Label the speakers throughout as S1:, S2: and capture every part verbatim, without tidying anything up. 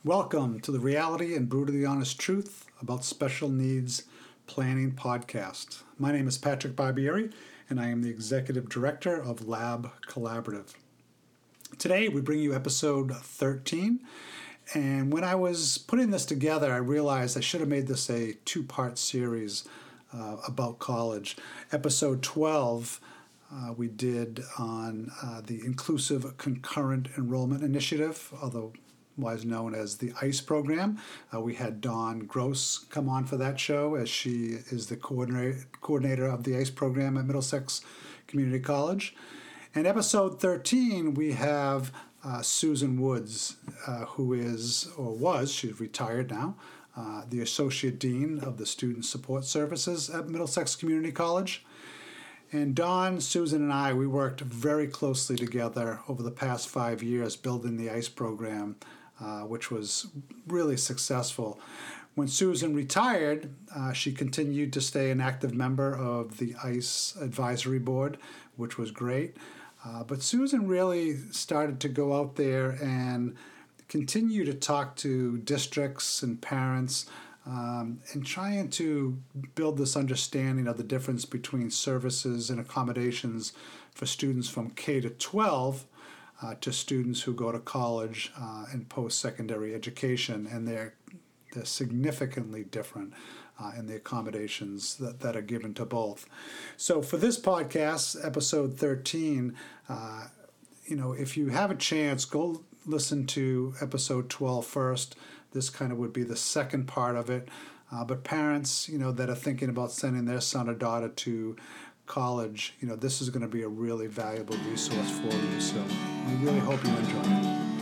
S1: Welcome to the Reality and Brutally Honest Truth About Special Needs Planning podcast. My name is Patrick Barbieri, and I am the Executive Director of Lab Collaborative. Today, we bring you episode thirteen, and when I was putting this together, I realized I should have made this a two-part series uh, about college. Episode twelve uh, we did on uh, the Inclusive Concurrent Enrollment Initiative, although otherwise known as the ICE program. Uh, we had Dawn Gross come on for that show, as she is the coordinator, coordinator of the ICE program at Middlesex Community College. And episode thirteen, we have uh, Susan Woods, uh, who is, or was, she's retired now, uh, the Associate Dean of the Student Support Services at Middlesex Community College. And Dawn, Susan, and I, we worked very closely together over the past five years building the ICE program, uh, which was really successful. When Susan retired, uh, she continued to stay an active member of the ICE Advisory Board, which was great. Uh, but Susan really started to go out there and continue to talk to districts and parents Um, and trying to build this understanding of the difference between services and accommodations for students from K to twelve uh, to students who go to college uh, and post-secondary education, and they're they're significantly different uh, in the accommodations that, that are given to both. So for this podcast, episode thirteen, uh, you know, if you have a chance, go listen to episode twelve first. This kind of would be the second part of it. Uh, but parents, you know, that are thinking about sending their son or daughter to college, you know, this is going to be a really valuable resource for you. So we really hope you enjoy it.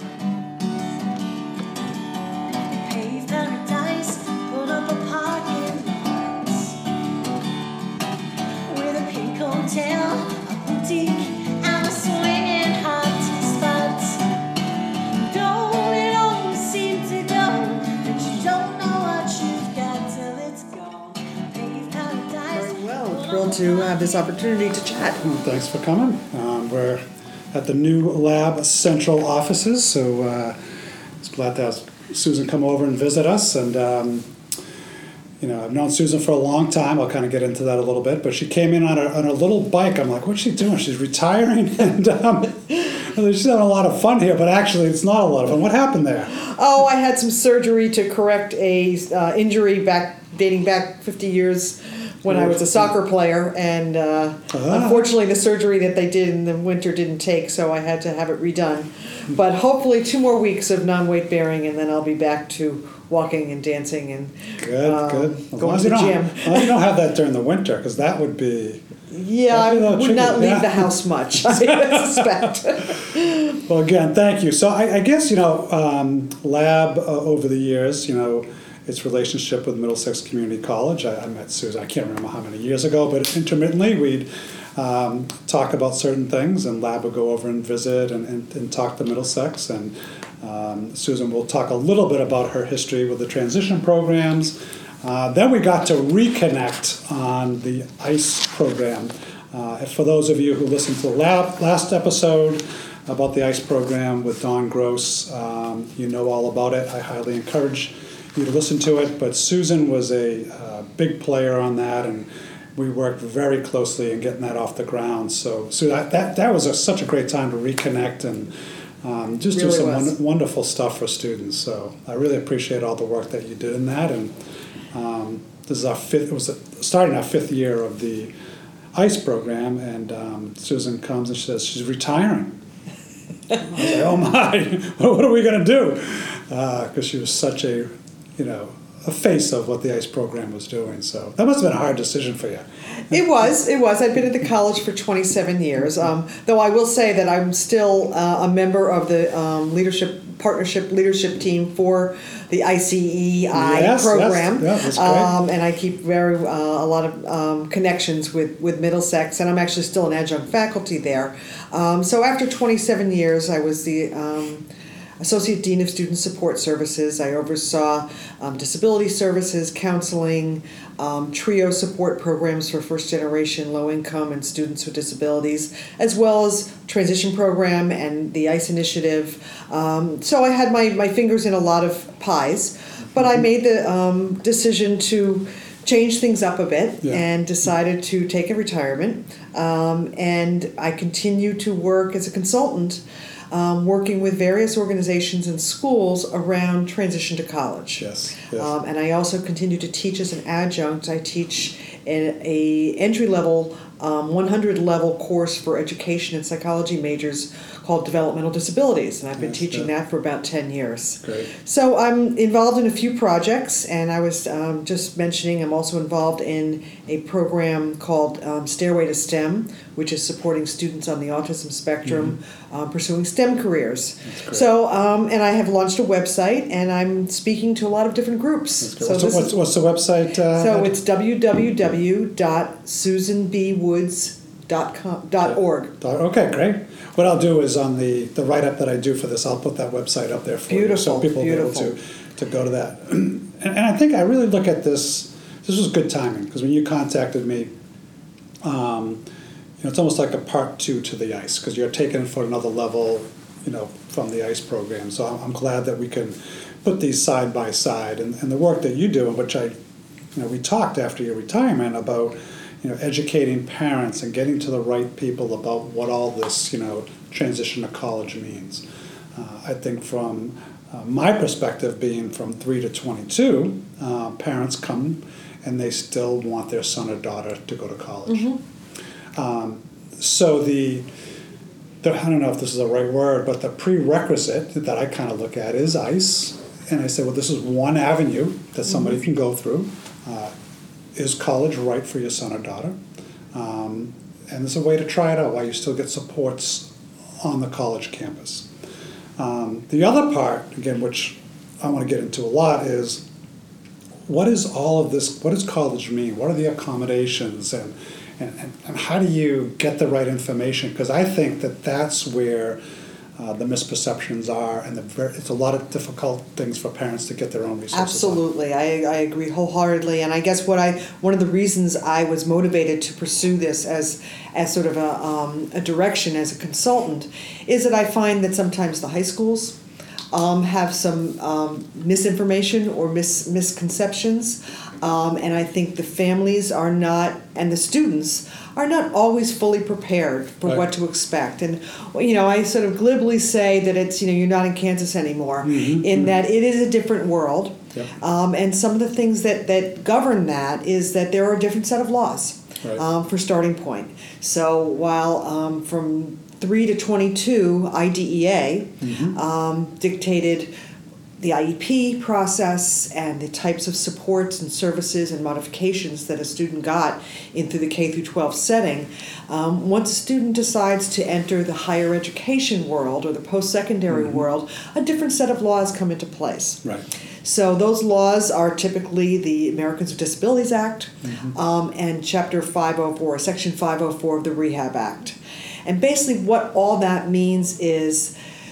S2: Paved paradise, put up a parking lot with a pink hotel, a boutique, and a swinging hot spot. Don't it always seem to go that you don't know what you've got till it's gone? Paved paradise.
S3: Very well. Thrilled to have this opportunity to chat.
S1: Well, thanks for coming. Um, we're at the new Lab Central offices, so uh, it's glad to have Susan come over and visit us. And um, you know, I've known Susan for a long time. I'll kind of get into that a little bit. But she came in on a on a little bike. I'm like, what's she doing? She's retiring, and um, she's having a lot of fun here. But actually, it's not a lot of fun. What happened there?
S3: Oh, I had some surgery to correct a uh, injury back dating back fifty years when I was a soccer player, and uh,
S1: Ah.
S3: unfortunately, the surgery that they did in the winter didn't take, so I had to have it redone. But hopefully, two more weeks of non-weight bearing, and then I'll be back to walking and dancing and
S1: Good,
S3: um,
S1: good. As long
S3: going
S1: as
S3: to
S1: you
S3: the
S1: don't-
S3: gym.
S1: As long as you don't have that during the winter, because that would be.
S3: Yeah,
S1: That'd
S3: I
S1: be a little
S3: would not
S1: tricky,
S3: leave
S1: yeah.
S3: the house much, I suspect.
S1: Well, again, thank you. So I, I guess, you know, um, Lab uh, over the years, you know, its relationship with Middlesex Community College. I, I met Susan, I can't remember how many years ago, but intermittently we'd um, talk about certain things, and Lab would go over and visit and, and, and talk to Middlesex. And um, Susan will talk a little bit about her history with the transition programs. Uh, then we got to reconnect on the ICE program. Uh, for those of you who listened to the lab, last episode about the ICE program with Dawn Gross, um, you know all about it. I highly encourage you to listen to it. But Susan was a uh, big player on that, and we worked very closely in getting that off the ground. So, so that that, that was a, such a great time to reconnect and um, just do
S3: Really
S1: some
S3: was.
S1: won- wonderful stuff for students. So I really appreciate all the work that you did in that. And um, this is our fifth. It was a, starting our fifth year of the ICE program, and um, Susan comes and she says she's retiring. I was like, oh my, what are we going to do? Because uh, she was such a, you know, a face of what the ICE program was doing. So that must have been a hard decision for you.
S3: It was. It was. I've been at the college for twenty-seven years. Um, though I will say that I'm still uh, a member of the um, leadership partnership leadership team for the I C E I
S1: Yes,
S3: program,
S1: that's, yeah, that's great.
S3: um, and I keep very uh, a lot of um, connections with with Middlesex, and I'm actually still an adjunct faculty there. Um, so after twenty-seven years, I was the um, Associate Dean of Student Support Services. I oversaw um, disability services, counseling, um, TRIO support programs for first-generation low-income and students with disabilities, as well as transition program and the ICE initiative. Um, so I had my, my fingers in a lot of pies, but I made the um, decision to change things up a bit
S1: Yeah.
S3: and decided to take a retirement. Um, and I continue to work as a consultant, um, working with various organizations and schools around transition to college.
S1: Yes, yes.
S3: Um, and I also continue to teach as an adjunct. I teach a, a entry-level, um, one hundred level course for education and psychology majors called Developmental Disabilities, and I've been
S1: Nice,
S3: teaching
S1: yeah.
S3: that for about ten years.
S1: Great.
S3: So I'm involved in a few projects, and I was um, just mentioning I'm also involved in a program called um, Stairway to STEM, which is supporting students on the autism spectrum um, pursuing STEM careers.
S1: That's great.
S3: So, um, and I have launched a website, and I'm speaking to a lot of different groups.
S1: That's great.
S3: So,
S1: what's,
S3: this
S1: what's,
S3: is,
S1: what's the website? Uh,
S3: so
S1: Heather?
S3: it's w w w dot susan b woods dot org.
S1: Okay, great. What I'll do is on the, the write-up that I do for this, I'll put that website up there for you, so
S3: Beautiful,
S1: people will be able
S3: beautiful.
S1: to, to go to that. And, and I think I really look at this, this was good timing, because when you contacted me, um, you know, it's almost like a part two to the ICE, because you're taking it for another level, you know, from the ICE program. So I'm, I'm glad that we can put these side by side, and, and the work that you do, which I, you know, we talked after your retirement about, you know, educating parents and getting to the right people about what all this, you know, transition to college means. Uh, I think from uh, my perspective, being from three to twenty-two, uh, parents come and they still want their son or daughter to go to college.
S3: Mm-hmm.
S1: Um, so the, the, I don't know if this is the right word, but the prerequisite that I kind of look at is ICE. And I say, well, this is one avenue that somebody
S3: Mm-hmm.
S1: can go through. Uh, Is college right for your son or daughter? Um, and there's a way to try it out while you still get supports on the college campus. Um, the other part, again, which I want to get into a lot, is what is all of this, what does college mean? What are the accommodations, and, and, and, and how do you get the right information? Because I think that that's where Uh, the misperceptions are, and the ver- it's a lot of difficult things for parents to get their own resources on.
S3: Absolutely, I, I agree wholeheartedly, and I guess what I one of the reasons I was motivated to pursue this as as sort of a um, a direction as a consultant is that I find that sometimes the high schools um, have some um, misinformation or mis- misconceptions, um, and I think the families are not, and the students are not always fully prepared for
S1: Right.
S3: what to expect. And, you know, I sort of glibly say that it's, you know, you're not in Kansas anymore,
S1: Mhm,
S3: in
S1: mhm.
S3: that it is a different world.
S1: Yep.
S3: Um, and some of the things that, that govern that is that there are a different set of laws
S1: Right.
S3: um, for starting point. So while um, from three to twenty-two, I D E A
S1: Mhm.
S3: um, dictated the I E P process and the types of supports and services and modifications that a student got in through the K through twelve setting. Um, once a student decides to enter the higher education world or the post-secondary
S1: Mhm.
S3: world, a different set of laws come into place.
S1: Right.
S3: So those laws are typically the Americans with Disabilities Act
S1: Mhm.
S3: um, and Chapter five oh four, Section five oh four of the Rehab Act. And basically what all that means is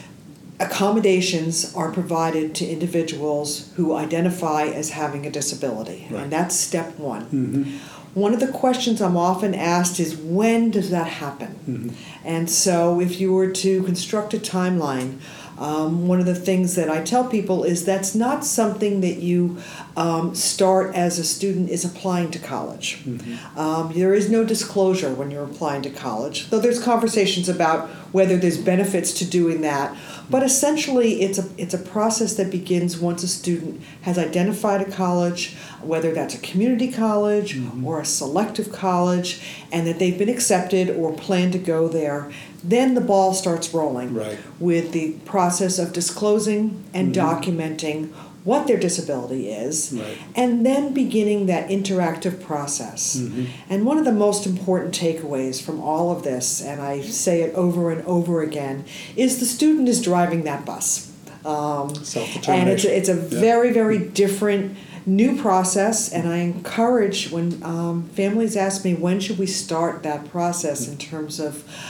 S3: accommodations are provided to individuals who identify as having a disability.
S1: Right.
S3: And that's step one.
S1: Mhm.
S3: One of the questions I'm often asked is, when does that happen?
S1: Mhm.
S3: And so if you were to construct a timeline, um, one of the things that I tell people is that's not something that you um, start as a student is applying to college.
S1: Mhm.
S3: Um, there is no disclosure when you're applying to college, though there's conversations about whether there's benefits to doing that. But essentially, it's a it's a process that begins once a student has identified a college, whether that's a community college
S1: Mhm.
S3: or a selective college, and that they've been accepted or plan to go there. Then the ball starts rolling
S1: Right.
S3: with the process of disclosing and
S1: Mhm.
S3: documenting what their disability is,
S1: Right.
S3: and then beginning that interactive process.
S1: Mhm.
S3: And one of the most important takeaways from all of this, and I say it over and over again, is the student is driving that bus. Um,
S1: Self-determination.
S3: and it's a, it's a
S1: Yeah.
S3: very, very different new process, and I encourage when um, families ask me when should we start that process in terms of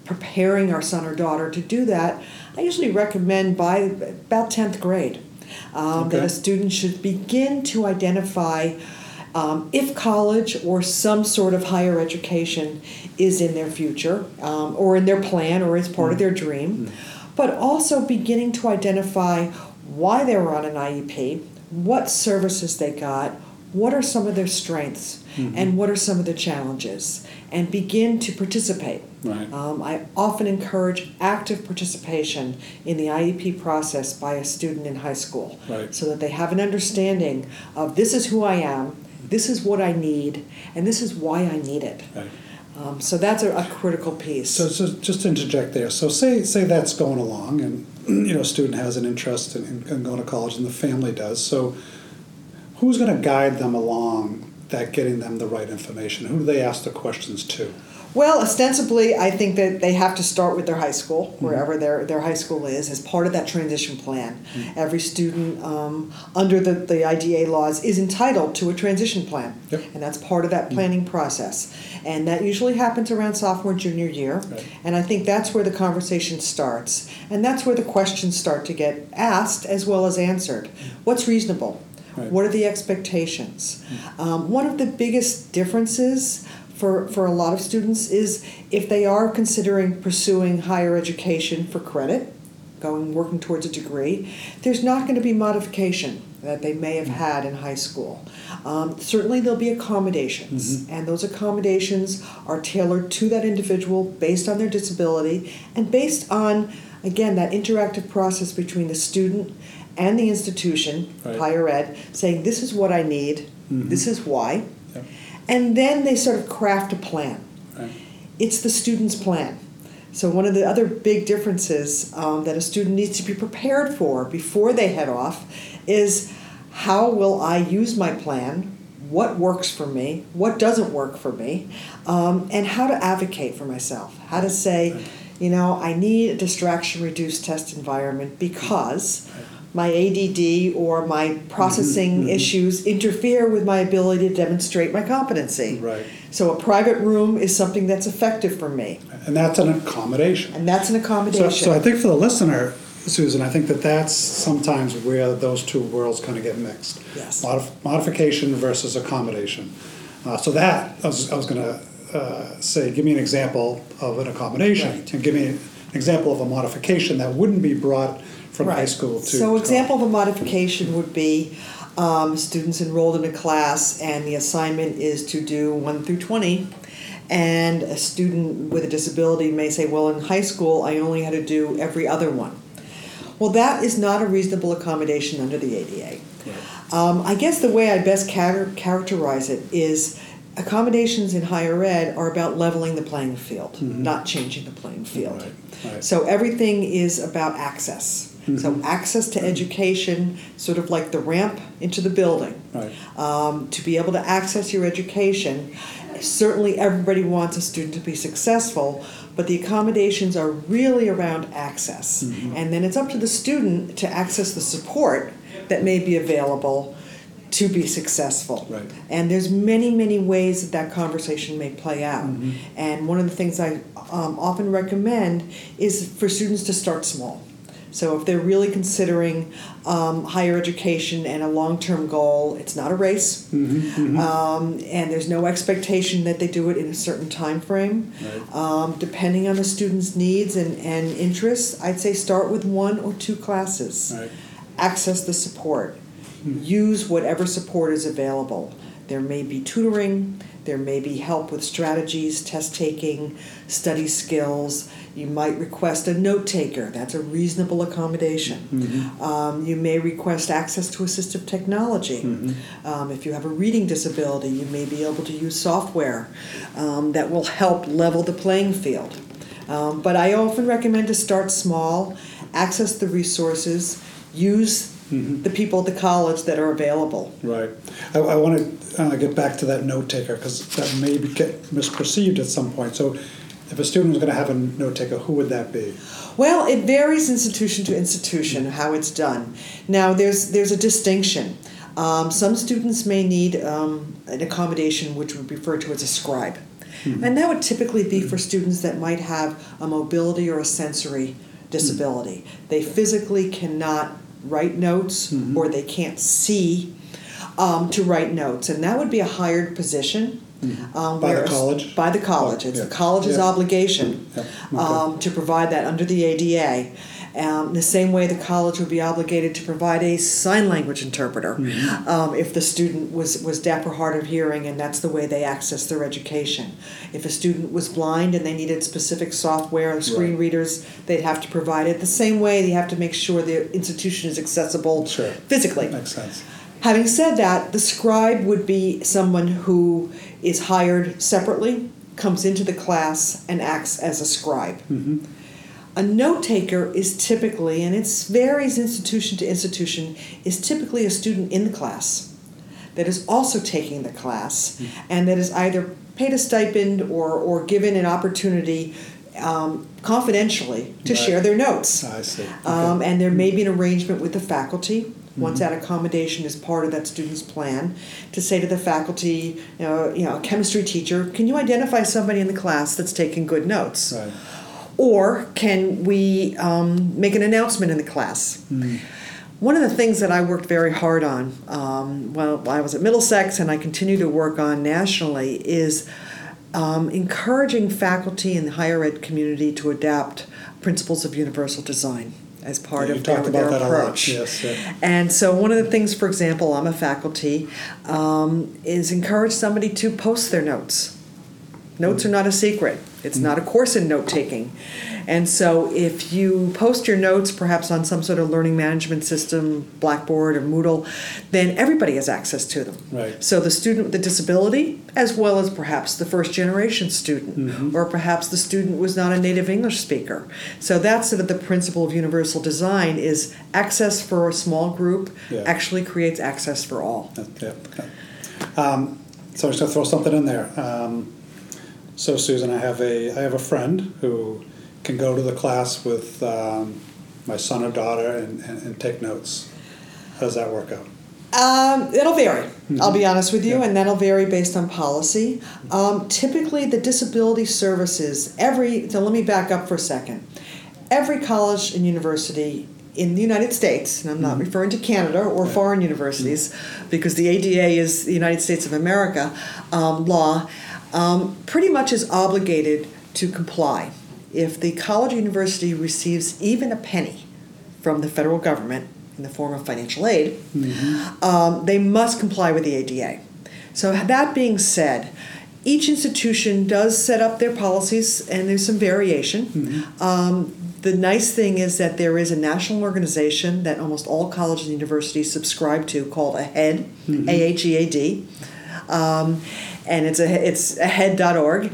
S3: preparing our son or daughter to do that, I usually recommend by about tenth grade um,
S1: Okay.
S3: that a student should begin to identify um, if college or some sort of higher education is in their future um, or in their plan or is part of their dream, but also beginning to identify why they were on an I E P, what services they got, what are some of their strengths,
S1: Mm-hmm.
S3: and what are some of the challenges, and begin to participate.
S1: Right.
S3: Um, I often encourage active participation in the I E P process by a student in high school,
S1: Right.
S3: so that they have an understanding of this is who I am, this is what I need, and this is why I need it.
S1: Right.
S3: Um, so that's a, a critical piece.
S1: So, so just to interject there. So say say that's going along, and you know, a student has an interest in, in going to college, and the family does. So, who's going to guide them along that getting them the right information? Who do they ask the questions to?
S3: Well, ostensibly, I think that they have to start with their high school, wherever their, their high school is, as part of that transition plan. Every student um, under the, the I D A laws is entitled to a transition plan,
S1: Yep.
S3: and that's part of that planning process. And that usually happens around sophomore, junior year,
S1: Right.
S3: and I think that's where the conversation starts, and that's where the questions start to get asked as well as answered. What's reasonable?
S1: Right.
S3: What are the expectations? Um, one of the biggest differences for, for a lot of students is if they are considering pursuing higher education for credit, going working towards a degree, there's not going to be modification that they may have had in high school. Um, certainly there'll be accommodations, and those accommodations are tailored to that individual based on their disability and based on, again, that interactive process between the student and the institution,
S1: Right.
S3: higher ed, saying this is what I need, this is why,
S1: Yep.
S3: and then they sort of craft a plan.
S1: Right.
S3: It's the student's plan. So one of the other big differences um, that a student needs to be prepared for before they head off is how will I use my plan, what works for me, what doesn't work for me, um, and how to advocate for myself, how to say, you know, I need a distraction-reduced test environment because my A D D or my processing issues interfere with my ability to demonstrate my competency.
S1: Right.
S3: So a private room is something that's effective for me,
S1: And that's an accommodation.
S3: and that's an
S1: So,
S3: accommodation.
S1: so I think for the listener, Susan, I think that that's sometimes where those two worlds kind of get mixed.
S3: Yes.
S1: Modif- modification versus accommodation. Uh, so that, I was, I was going to uh, say, give me an example of an accommodation,
S3: Right.
S1: and give me an example of a modification that wouldn't be brought from high
S3: Right.
S1: school to
S3: So
S1: college.
S3: example of a modification would be um, students enrolled in a class and the assignment is to do one through twenty, and a student with a disability may say, well, in high school I only had to do every other one. Well, that is not a reasonable accommodation under the A D A. Um, I guess the way I best char- characterize it is accommodations in higher ed are about leveling the playing field, not changing the playing field.
S1: Right, right.
S3: So everything is about access. So access to education, sort of like the ramp into the building.
S1: Right.
S3: Um, to be able to access your education, certainly everybody wants a student to be successful, but the accommodations are really around access. And then it's up to the student to access the support that may be available to be successful.
S1: Right.
S3: And there's many, many ways that that conversation may play out. And one of the things I um, often recommend is for students to start small. So if they're really considering um, higher education and a long-term goal, it's not a race, um, and there's no expectation that they do it in a certain time frame.
S1: Right.
S3: Um, depending on the student's needs and, and interests, I'd say start with one or two classes.
S1: Right.
S3: Access the support. Use whatever support is available. There may be tutoring, there may be help with strategies, test taking, study skills. You might request a note taker. That's a reasonable accommodation. Um, you may request access to assistive technology. Um, if you have a reading disability, you may be able to use software um, that will help level the playing field. Um, but I often recommend to start small, access the resources, use the people at the college that are available.
S1: Right. I, I want to uh, get back to that note taker because that may be get misperceived at some point. So if a student was going to have a note taker, who would that be?
S3: Well, it varies institution to institution how it's done. Now, there's there's a distinction. Um, some students may need um, an accommodation which would be referred to as a scribe. Mm-hmm. And that would typically be for students that might have a mobility or a sensory disability. Mm-hmm. They physically cannot write notes mm-hmm. or they can't see um, to write notes. And that would be a hired position.
S1: Mm-hmm.
S3: Um,
S1: by
S3: where
S1: the college?
S3: By the college.
S1: Oh,
S3: it's
S1: yeah.
S3: the college's
S1: yeah.
S3: obligation
S1: yeah. Okay.
S3: um, to provide that under the A D A. Um, the same way the college would be obligated to provide a sign language interpreter mm-hmm. um, if the student was, was deaf or hard of hearing and that's the way they access their education. If a student was blind and they needed specific software or screen right. readers, they'd have to provide it. The same way you have to make sure the institution is accessible
S1: sure.
S3: physically.
S1: Makes sense.
S3: Having said that, the scribe would be someone who is hired separately, comes into the class, and acts as a scribe.
S1: Mm-hmm.
S3: A note taker is typically, and it varies institution to institution, is typically a student in the class that is also taking the class mm-hmm. and that is either paid a stipend or, or given an opportunity um, confidentially to right. share their notes.
S1: I see. Okay.
S3: Um, and there may be an arrangement with the faculty once that accommodation is part of that student's plan, to say to the faculty, you know, you know, a chemistry teacher, can you identify somebody in the class that's taking good notes?
S1: Right.
S3: Or can we um, make an announcement in the class? Mm. One of the things that I worked very hard on um, while I was at Middlesex and I continue to work on nationally is um, encouraging faculty in the higher ed community to adapt principles of universal design as part
S1: yeah,
S3: of their, their approach.
S1: Yes, yeah.
S3: And so one of the things, for example, I'm a faculty, um, is encourage somebody to post their notes. Notes mm-hmm. are not a secret. It's mm-hmm. not a course in note-taking. And so if you post your notes perhaps on some sort of learning management system, Blackboard or Moodle, then everybody has access to them.
S1: Right.
S3: So the student with the disability, as well as perhaps the first-generation student, mm-hmm. or perhaps the student was not a native English speaker. So that's sort of the principle of universal design is access for a small group yeah. actually creates access for all.
S1: Yeah. Um, so I'm just going to throw something in there. Um, so Susan, I have a I have a friend who can go to the class with um, my son or daughter and, and, and take notes. How does that work out?
S3: Um, it'll vary, mm-hmm. I'll be honest with you,
S1: yeah.
S3: and that'll vary based on policy. Um, typically, the disability services, every, so let me back up for a second. Every college and university in the United States, and I'm not mm-hmm. referring to Canada or yeah. foreign universities, mm-hmm. because the A D A is the United States of America um, law, um, pretty much is obligated to comply. If the college or university receives even a penny from the federal government in the form of financial aid, mm-hmm. um, they must comply with the A D A. So that being said, each institution does set up their policies and there's some variation. Mm-hmm. Um, the nice thing is that there is a national organization that almost all colleges and universities subscribe to called AHEAD, mm-hmm. A H E A D. Um, and it's a it's ahead dot org,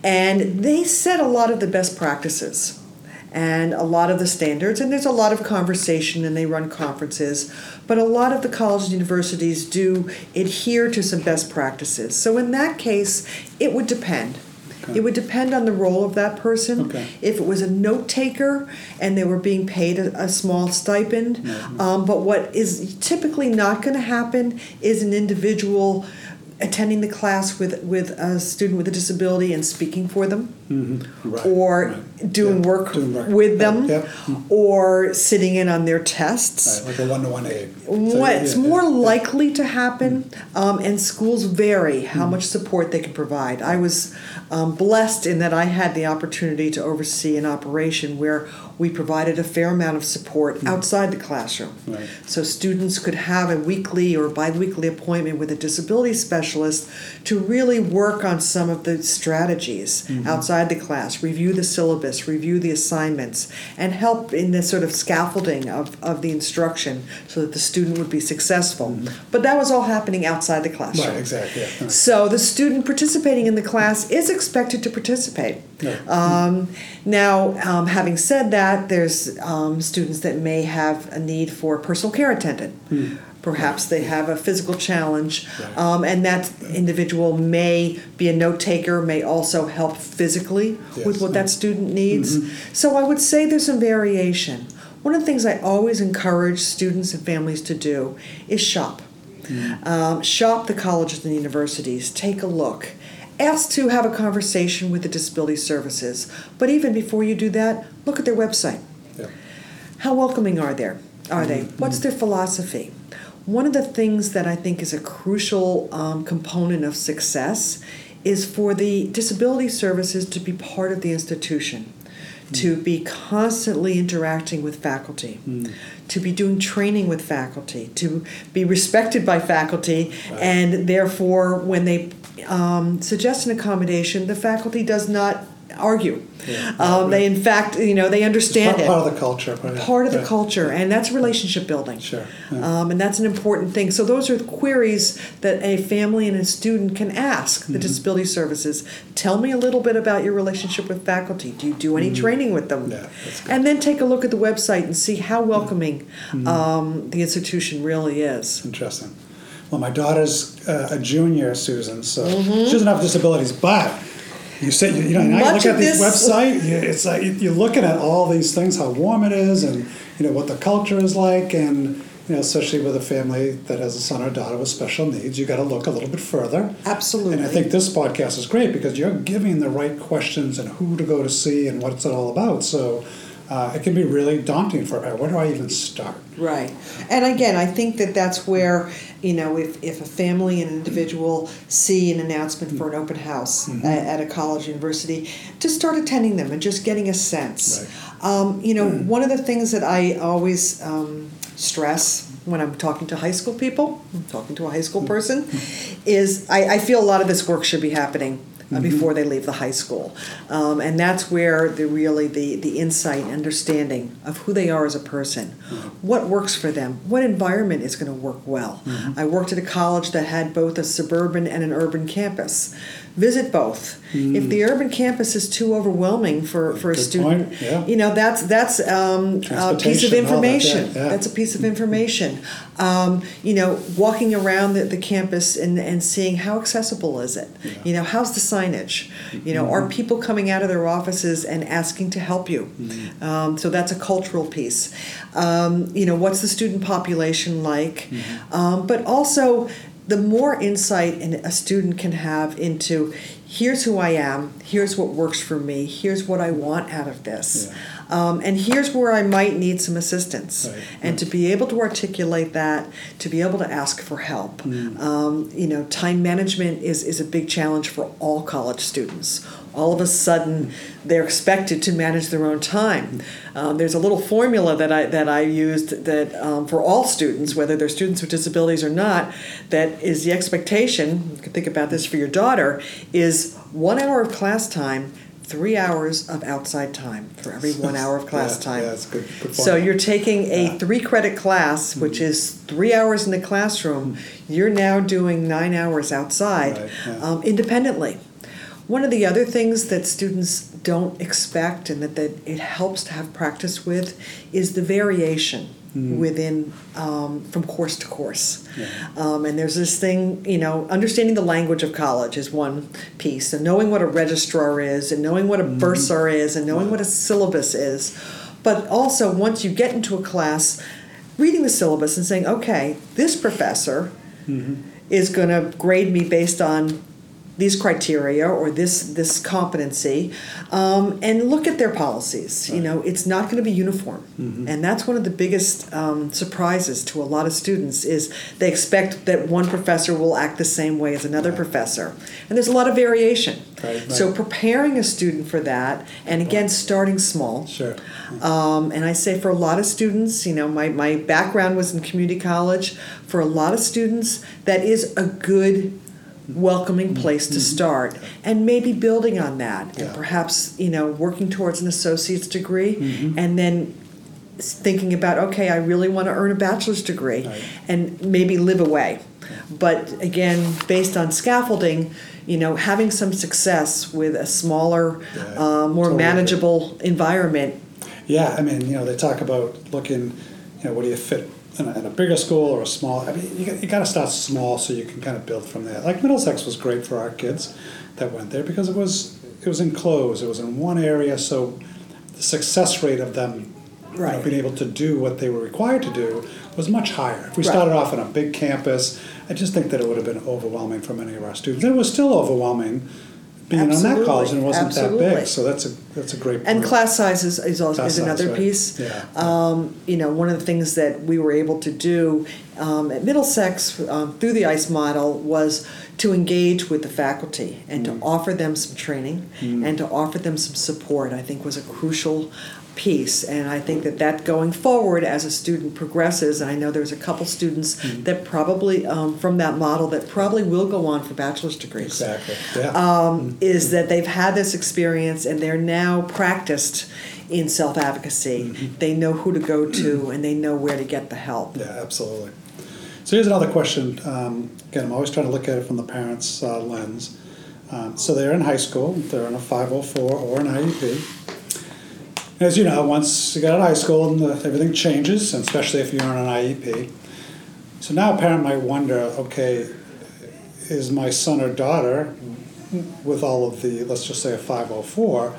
S3: and they set a lot of the best practices and a lot of the standards, and there's a lot of conversation, and they run conferences, but a lot of the colleges and universities do adhere to some best practices. So in that case, it would depend. Okay. It would depend on the role of that person.
S1: Okay.
S3: If it was a note taker and they were being paid a, a small stipend, mm-hmm. um, but what is typically not going to happen is an individual attending the class with, with a student with a disability and speaking for them, mm-hmm. right. or right. Doing, yeah. work doing work with them, yeah. Yeah. or sitting in on their tests.
S1: Right. Like a one-to-one aid. So,
S3: What's
S1: yeah,
S3: more
S1: yeah.
S3: likely to happen, um, and schools vary how mm-hmm. much support they can provide. I was um, blessed in that I had the opportunity to oversee an operation where we provided a fair amount of support mm-hmm. outside the classroom. Right. So students could have a weekly or bi-weekly appointment with a disability specialist to really work on some of the strategies mm-hmm. outside the class, review the syllabus, review the assignments, and help in the sort of scaffolding of, of the instruction so that the student would be successful. Mm-hmm. But that was all happening outside the classroom.
S1: Right, exactly. Yeah. Right.
S3: So the student participating in the class is expected to participate. Yeah. Um, now, um, having said that, there's um, students that may have a need for a personal care attendant. Mm. Perhaps they have a physical challenge, right. um, and that individual may be a note taker, may also help physically yes. with what that student needs. Mm-hmm. So I would say there's some variation. One of the things I always encourage students and families to do is shop. Mm. Um, shop the colleges and universities, take a look, ask to have a conversation with the Disability Services. But even before you do that, look at their website.
S1: Yeah.
S3: How welcoming are they? Are they? What's their philosophy? One of the things that I think is a crucial um, component of success is for the Disability Services to be part of the institution, to be constantly interacting with faculty, mm. to be doing training with faculty, to be respected by faculty, right. and therefore when they um, suggest an accommodation, the faculty does not argue. Yeah, um, right. They, in fact, you know, they understand
S1: it's
S3: it.
S1: Part of the culture. Right?
S3: Part of
S1: yeah.
S3: the culture, and that's relationship building.
S1: Sure. Yeah.
S3: Um, and that's an important thing. So those are queries that a family and a student can ask the mm-hmm. Disability Services. Tell me a little bit about your relationship with faculty. Do you do any mm-hmm. training with them?
S1: Yeah, that's good.
S3: And then take a look at the website and see how welcoming mm-hmm. um, the institution really is.
S1: Interesting. Well, my daughter's uh, a junior, Susan, so mm-hmm. she doesn't have disabilities, but you say, you know, now you look at this website, you, it's like you're looking at all these things, how warm it is, and you know what the culture is like, and you know, especially with a family that has a son or daughter with special needs, you got to look a little bit further.
S3: Absolutely.
S1: And I think this podcast is great because you're giving the right questions and who to go to see and what's it all about. So uh, it can be really daunting for her. Where do I even start?
S3: Right. And again, I think that that's where, you know, if, if a family and an individual see an announcement for an open house mm-hmm. at, at a college, university, to start attending them and just getting a sense. Right. Um, you know, mm. one of the things that I always um, stress when I'm talking to high school people, I'm talking to a high school person, mm-hmm. is I, I feel a lot of this work should be happening Uh, mm-hmm. before they leave the high school. Um, and that's where the really the, the insight and understanding of who they are as a person, mm-hmm. what works for them, what environment is going to work well. Mm-hmm. I worked at a college that had both a suburban and an urban campus. Visit both. Mm-hmm. If the urban campus is too overwhelming for, for a
S1: Good
S3: student,
S1: yeah.
S3: you know, that's that's um, a piece of information.
S1: That, yeah.
S3: That's a piece of information. Um, you know, walking around the, the campus and, and seeing how accessible is it. Yeah. You know, how's the signage? You know, mm-hmm. are people coming out of their offices and asking to help you? Mm-hmm. Um, so that's a cultural piece. Um, you know, what's the student population like? Mm-hmm. Um, but also, the more insight a student can have into, here's who I am, here's what works for me, here's what I want out of this, yeah. um, and here's where I might need some assistance. Right. And to be able to articulate that, to be able to ask for help. Mm. Um, you know, time management is, is a big challenge for all college students. All of a sudden, they're expected to manage their own time. Um, there's a little formula that I that I used that um, for all students, whether they're students with disabilities or not, that is the expectation. You can think about this for your daughter: is one hour of class time, three hours of outside time for every one hour of class
S1: yeah,
S3: time.
S1: Yeah, that's good. good
S3: so you're taking a
S1: yeah.
S3: three-credit class, which mm-hmm. is three hours in the classroom. Mm-hmm. You're now doing nine hours outside, right, yeah. um, independently. One of the other things that students don't expect and that, that it helps to have practice with is the variation mm. within um, from course to course. Yeah. Um, and there's this thing, you know, understanding the language of college is one piece, and knowing what a registrar is, and knowing what a mm. bursar is, and knowing wow. what a syllabus is. But also, once you get into a class, reading the syllabus and saying, okay, this professor mm-hmm. is going to grade me based on these criteria or this this competency, um, and look at their policies. Right. You know, it's not going to be uniform, mm-hmm. and that's one of the biggest um, surprises to a lot of students is they expect that one professor will act the same way as another right. professor, and there's a lot of variation. Right, right. So preparing a student for that, and again starting small.
S1: Sure.
S3: Um, and I say for a lot of students, you know, my my background was in community college. For a lot of students, that is a good welcoming place to start, and maybe building on that, and yeah. perhaps, you know, working towards an associate's degree, mm-hmm. and then thinking about, okay, I really want to earn a bachelor's degree, right. and maybe live away. But again, based on scaffolding, you know, having some success with a smaller, yeah, uh, more totally manageable agree. environment.
S1: Yeah, I mean, you know, they talk about looking, you know, what do you fit in a, in a bigger school or a small, I mean, you, you got to start small so you can kind of build from there. Like Middlesex was great for our kids that went there because it was it was enclosed, it was in one area, so the success rate of them right. you know, being able to do what they were required to do was much higher. If we right. started off on a big campus, I just think that it would have been overwhelming for many of our students. And it was still overwhelming being on that
S3: Absolutely.
S1: college and it wasn't
S3: Absolutely.
S1: that big. So that's a that's a great point.
S3: And class sizes is also
S1: Class
S3: is
S1: size,
S3: another
S1: right.
S3: piece.
S1: Yeah.
S3: Um, you know, one of the things that we were able to do um, at Middlesex um, through the ICE model was to engage with the faculty and
S1: Mm.
S3: to offer them some training and to offer them some support. I think was a crucial piece, and I think that that going forward as a student progresses, and I know there's a couple students
S1: Mm.
S3: that probably um, from that model that probably will go on for bachelor's degrees.
S1: Exactly. Yeah.
S3: Um, is that they've had this experience and they're now practiced in self-advocacy.
S1: Mm-hmm.
S3: They know who to go to and they know where to get the help.
S1: Yeah, absolutely. So here's another question. Um, again, I'm always trying to look at it from the parents' uh, lens. Um, so they're in high school, they're in a five oh four or an I E P. As you know, once you get out of high school, and the, everything changes, and especially if you're on an I E P. So now a parent might wonder, okay, is my son or daughter, with all of the, let's just say a five oh four,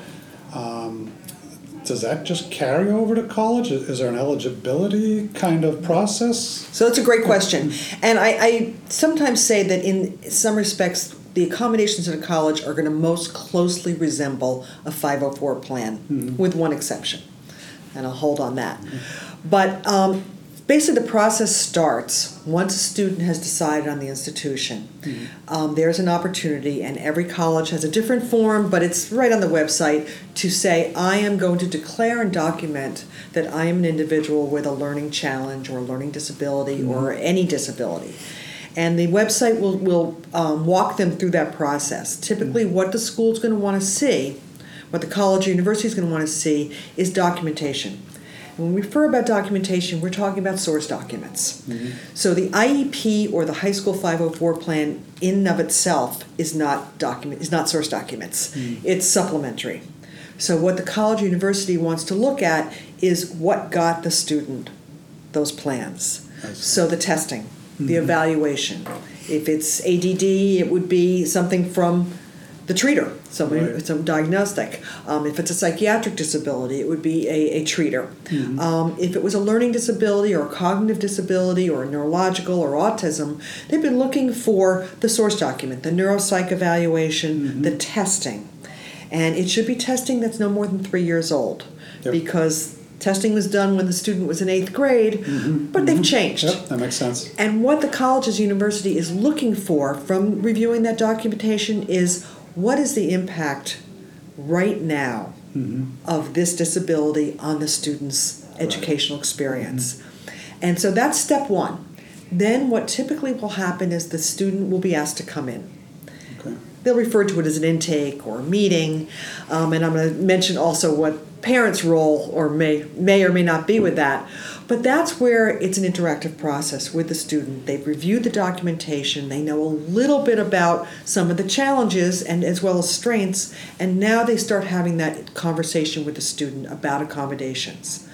S1: um, does that just carry over to college? Is is there an eligibility kind of process?
S3: So that's a great question. And I, I sometimes say that in some respects, the accommodations at a college are going to most closely resemble a five oh four plan,
S1: Mm-hmm.
S3: with one exception. And I'll hold on that. But um, basically, the process starts once a student has decided on the institution.
S1: Mm-hmm.
S3: Um, there's an opportunity, and every college has a different form, but it's right on the website, to say, I am going to declare and document that I am an individual with a learning challenge or a learning disability
S1: Mm-hmm.
S3: or any disability. And the website will, will um, walk them through that process. Typically, what the school's going to want to see, what the college or university is going to want to see, is documentation. When we refer about documentation, we're talking about source documents. So the I E P or the high school five oh four plan in and of itself is not document is not source documents. It's supplementary. So what the college or university wants to look at is what got the student those plans. So the testing, the evaluation. If it's A D D, it would be something from the treater, somebody,
S1: Right.
S3: some diagnostic. Um, if it's a psychiatric disability, it would be a, a treater. Um, if it was a learning disability or a cognitive disability or a neurological or autism, they've been looking for the source document, the neuropsych evaluation, the testing. And it should be testing that's no more than three years old,
S1: Yep.
S3: because testing was done when the student was in eighth grade, but they've changed.
S1: Yep, that makes sense.
S3: And what the college's university is looking for from reviewing that documentation is, what is the impact right now of this disability on the student's educational experience? And so that's step one. Then what typically will happen is the student will be asked to come in.
S1: Okay.
S3: They'll refer to it as an intake or a meeting, um, and I'm going to mention also what parents' role or may may or may not be with that. But that's where it's an interactive process with the student. They've reviewed the documentation, they know a little bit about some of the challenges and as well as strengths, and now they start having that conversation with the student about accommodations.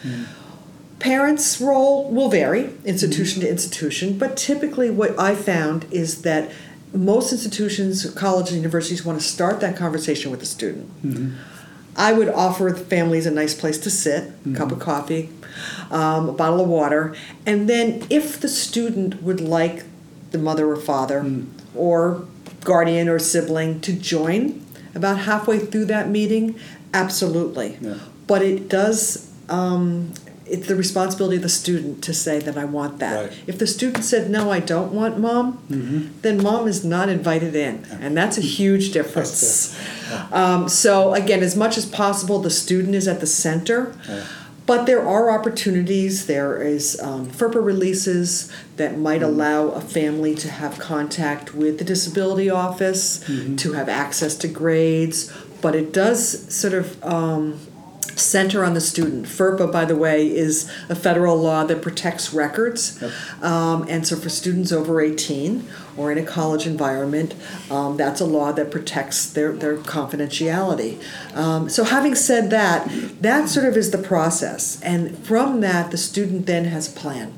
S3: Parents' role will vary institution to institution, but typically what I found is that most institutions, colleges, and universities want to start that conversation with the student. I would offer the families a nice place to sit, a cup of coffee, um, a bottle of water, and then if the student would like the mother or father or guardian or sibling to join about halfway through that meeting, absolutely.
S1: Yeah.
S3: But it does, um, it's the responsibility of the student to say that I want that.
S1: Right.
S3: If the student said, no, I don't want mom, then mom is not invited in. And that's a huge difference. Um, so again, as much as possible, the student is at the center.
S1: Yeah.
S3: But there are opportunities. There is um, FERPA releases that might allow a family to have contact with the disability office, to have access to grades. But it does sort of um, center on the student. FERPA, by the way, is a federal law that protects records. Um, and so for students over eighteen or in a college environment, um, that's a law that protects their, their confidentiality. Um, so having said that, that sort of is the process. And from that, the student then has a plan.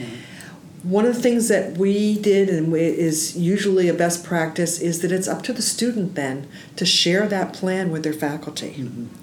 S3: One of the things that we did and we- is usually a best practice is that it's up to the student then to share that plan with their faculty.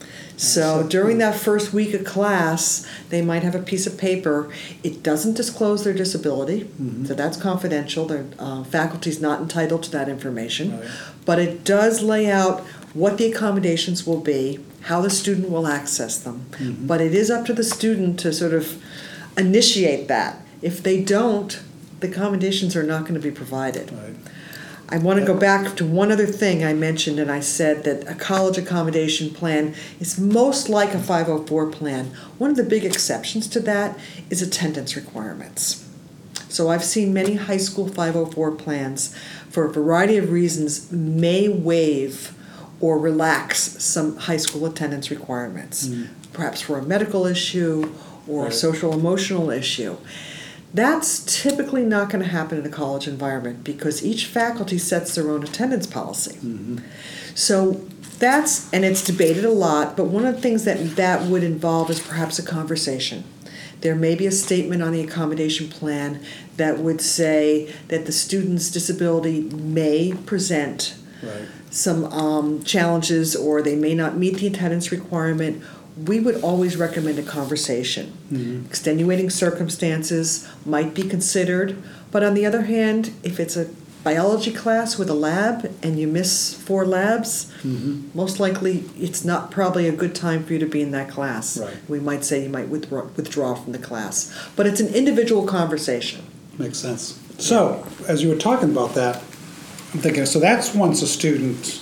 S3: So during that first week of class, they might have a piece of paper. It doesn't disclose their disability, so that's confidential. Their uh, faculty's not entitled to that information.
S1: Right.
S3: But it does lay out what the accommodations will be, how the student will access them.
S1: Mhm.
S3: But it is up to the student to sort of initiate that. If they don't, the accommodations are not going to be provided.
S1: Right.
S3: I want to go back to one other thing I mentioned, and I said that a college accommodation plan is most like a five oh four plan. One of the big exceptions to that is attendance requirements. So I've seen many high school five oh four plans, for a variety of reasons, may waive or relax some high school attendance requirements,
S1: Mm.
S3: perhaps for a medical issue or a
S1: Right.
S3: social emotional issue. That's typically not going to happen in a college environment because each faculty sets their own attendance policy.
S1: Mhm.
S3: So that's, and it's debated a lot, but one of the things that that would involve is perhaps a conversation. There may be a statement on the accommodation plan that would say that the student's disability may present
S1: Right.
S3: some um, challenges or they may not meet the attendance requirement. We would always recommend a conversation.
S1: Mhm.
S3: Extenuating circumstances might be considered, but on the other hand, if it's a biology class with a lab and you miss four labs,
S1: Mhm.
S3: most likely it's not probably a good time for you to be in that class.
S1: Right.
S3: We might say you might withdraw, withdraw from the class. But it's an individual conversation.
S1: Makes sense. So, as you were talking about that, I'm thinking, so that's once a student,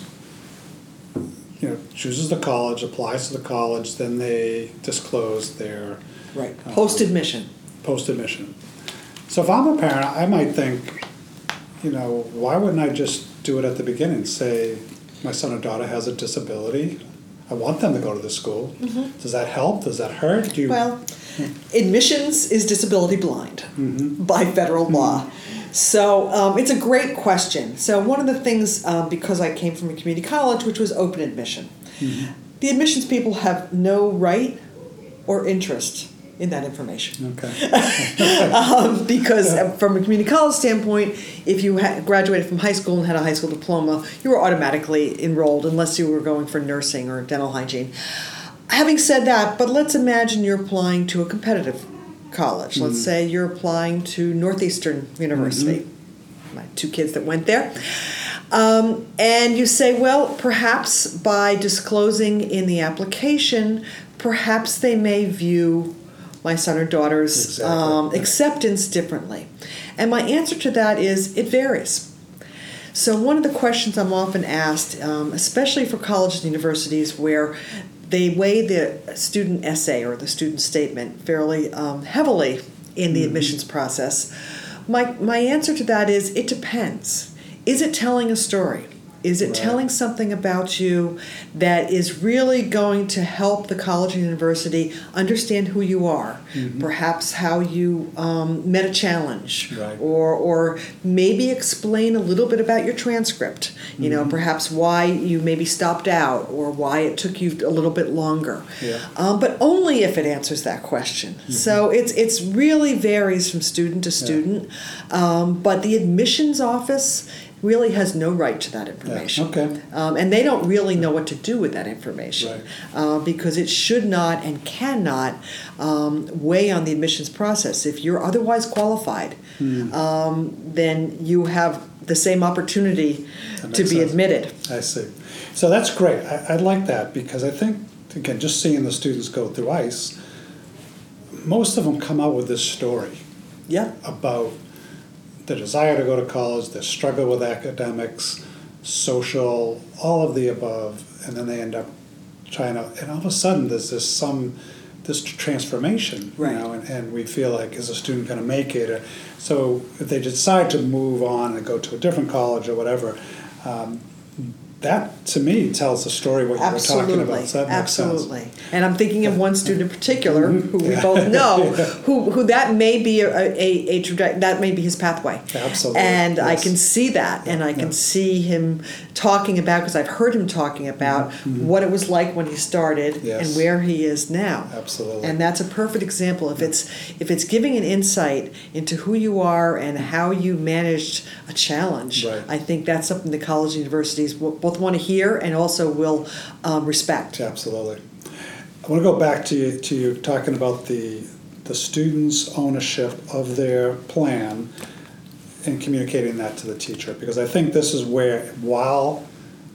S1: you know, chooses the college, applies to the college, then they disclose their
S3: Right.
S1: Uh,
S3: Post-admission.
S1: post-admission. So if I'm a parent, I might think, you know, why wouldn't I just do it at the beginning? Say, my son or daughter has a disability. I want them to go to the school. Does that help? Does that hurt? Do you?
S3: Well, admissions is disability blind
S1: Mhm.
S3: by federal law. So um, it's a great question. So one of the things, um, because I came from a community college, which was open admission,
S1: Mhm.
S3: the admissions people have no right or interest in that information.
S1: Okay.
S3: um, because uh, from a community college standpoint, if you had graduated from high school and had a high school diploma, you were automatically enrolled unless you were going for nursing or dental hygiene. Having said that, but let's imagine you're applying to a competitive college. Let's say you're applying to Northeastern University. My two kids that went there. Um, and you say, well, perhaps by disclosing in the application, perhaps they may view my son or daughter's
S1: Exactly.
S3: um, acceptance differently. And my answer to that is it varies. So one of the questions I'm often asked, um, especially for colleges and universities where they weigh the student essay or the student statement fairly um, heavily in the
S1: Mhm.
S3: admissions process, my, my answer to that is it depends. Is it telling a story? Is it
S1: Right.
S3: telling something about you that is really going to help the college or university understand who you are?
S1: Mhm.
S3: Perhaps how you um, met a challenge,
S1: Right.
S3: or or maybe explain a little bit about your transcript. You know,
S1: Mhm.
S3: perhaps why you maybe stopped out or why it took you a little bit longer.
S1: Yeah.
S3: Um, but only if it answers that question. So it's it's really varies from student to student. Um, but the admissions office really has no right to that information.
S1: Okay.
S3: Um, and they don't really know what to do with that information
S1: Right.
S3: uh, because it should not and cannot um, weigh on the admissions process. If you're otherwise qualified,
S1: Hmm.
S3: um, then you have the same opportunity
S1: That
S3: to
S1: makes
S3: be
S1: sense.
S3: admitted.
S1: I see. So that's great. I, I like that because I think, again, just seeing the students go through ICE, most of them come out with this story
S3: Yeah.
S1: about the desire to go to college, their struggle with academics, social, all of the above, and then they end up trying to, and all of a sudden there's this some, this transformation, you
S3: Right.
S1: know, and, and we feel like, is a student going to make it? Or, so if they decide to move on and go to a different college or whatever, um, that to me tells the story what you were talking
S3: Absolutely,
S1: about. So that makes sense.
S3: absolutely. And I'm thinking of one student in particular who we
S1: Yeah.
S3: both know,
S1: Yeah.
S3: who, who that may be a, a, a traje- that may be his pathway.
S1: Absolutely,
S3: And I
S1: yes.
S3: can see that, and I can
S1: Yeah.
S3: see him talking about, because I've heard him talking about what it was like when he started
S1: Mm-hmm. Yes.
S3: and where he is now.
S1: Absolutely.
S3: And that's a perfect example. If it's if it's giving an insight into who you are and how you managed a challenge,
S1: Right.
S3: I think that's something the college and universities will, both want to hear and also will um, respect.
S1: Absolutely. I want to go back to you, to you talking about the, the students' ownership of their plan and communicating that to the teacher, because I think this is where, while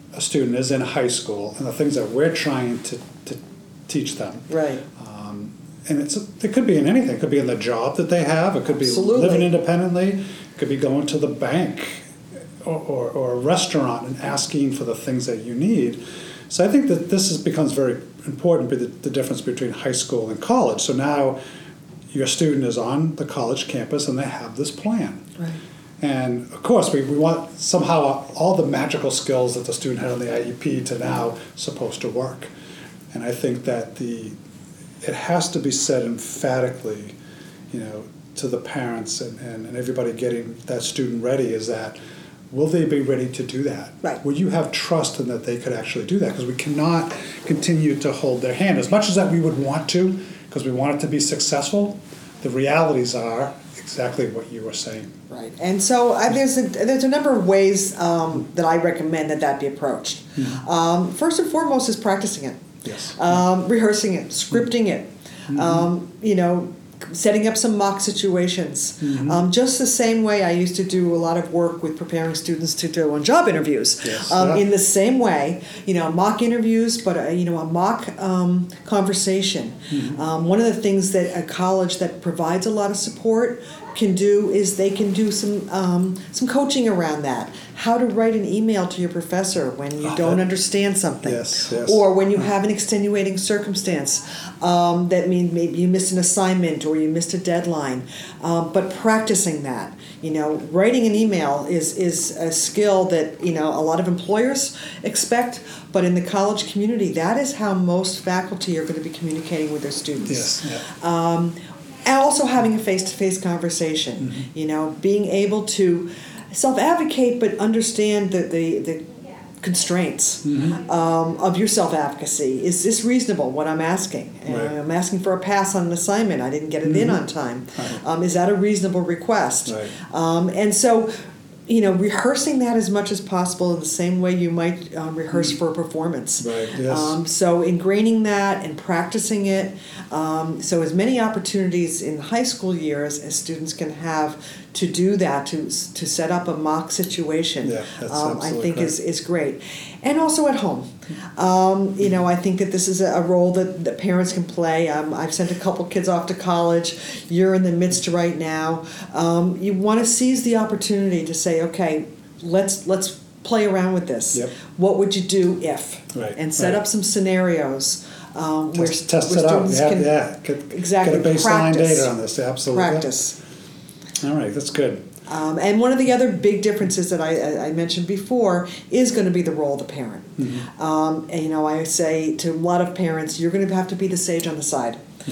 S1: a student is in high school and the things that we're trying to, to teach them.
S3: Right.
S1: Um, and it's it could be in anything. It could be in the job that they have. It could be
S3: Absolutely.
S1: living independently. It could be going to the bank or, or, or a restaurant and asking for the things that you need. So I think that this is, becomes very important, the, the difference between high school and college. So now your student is on the college campus and they have this plan.
S3: Right.
S1: And of course, we, we want somehow all the magical skills that the student had on the I E P to now supposed to work. And I think that the it has to be said emphatically, you know, to the parents and, and, and everybody getting that student ready is that, will they be ready to do that?
S3: Right.
S1: Will you have trust in that they could actually do that? Because we cannot continue to hold their hand. As much as that we would want to, because we want it to be successful, the realities are exactly what you were saying.
S3: Right, and so uh, there's a there's a number of ways um, that I recommend that that be approached.
S1: Mm-hmm.
S3: Um, first and foremost is practicing it,
S1: Yes.
S3: um, rehearsing it, scripting it.
S1: Mm-hmm.
S3: Um, you know, setting up some mock situations.
S1: Mm-hmm.
S3: Um, just the same way I used to do a lot of work with preparing students to do on job interviews.
S1: Yes,
S3: Um,
S1: yeah.
S3: In the same way, you know, mock interviews, but uh, you know, a mock um, conversation.
S1: Mm-hmm.
S3: Um, one of the things that a college that provides a lot of support can do is they can do some um, some coaching around that. How to write an email to your professor when you
S1: Oh,
S3: don't
S1: that-
S3: understand something,
S1: Yes, yes.
S3: or when you have an extenuating circumstance um, that means maybe you missed an assignment or you missed a deadline. Um, but practicing that, you know, writing an email is is a skill that you know a lot of employers expect, but in the college community, that is how most faculty are going to be communicating with their students.
S1: Yes, yeah.
S3: Um, and also having a face-to-face conversation,
S1: Mm-hmm.
S3: you know, being able to self-advocate but understand the, the, the constraints
S1: Mm-hmm.
S3: um, of your self-advocacy. Is this reasonable, what I'm asking? Uh,
S1: Right.
S3: I'm asking for a pass on an assignment. I didn't get it in on time.
S1: Right.
S3: Um, is that a reasonable request?
S1: Right.
S3: Um, and so, you know, rehearsing that as much as possible in the same way you might um, rehearse for a performance.
S1: Right, yes.
S3: Um, so ingraining that and practicing it. Um, so as many opportunities in high school years as students can have to do that, to to set up a mock situation,
S1: Yeah, that's
S3: um, I
S1: absolutely
S3: think
S1: correct.
S3: is, is great. And also at home. Um, you know, I think that this is a, a role that, that parents can play. Um, I've sent a couple kids off to college. You're in the midst right now. Um, you want to seize the opportunity to say, okay, let's let's play around with this.
S1: Yep.
S3: What would you do if?
S1: Right,
S3: And set
S1: right.
S3: up some scenarios um, where,
S1: Test, test
S3: where
S1: it out.
S3: students
S1: Yeah,
S3: can
S1: yeah. Get,
S3: exactly
S1: get a baseline
S3: practice.
S1: data on this. Absolutely.
S3: practice.
S1: All right, that's good.
S3: Um, and one of the other big differences that I, I- I mentioned before is going to be the role of the parent.
S1: Mm-hmm.
S3: Um, and, you know, I say to a lot of parents, you're going to have to be the sage on the side.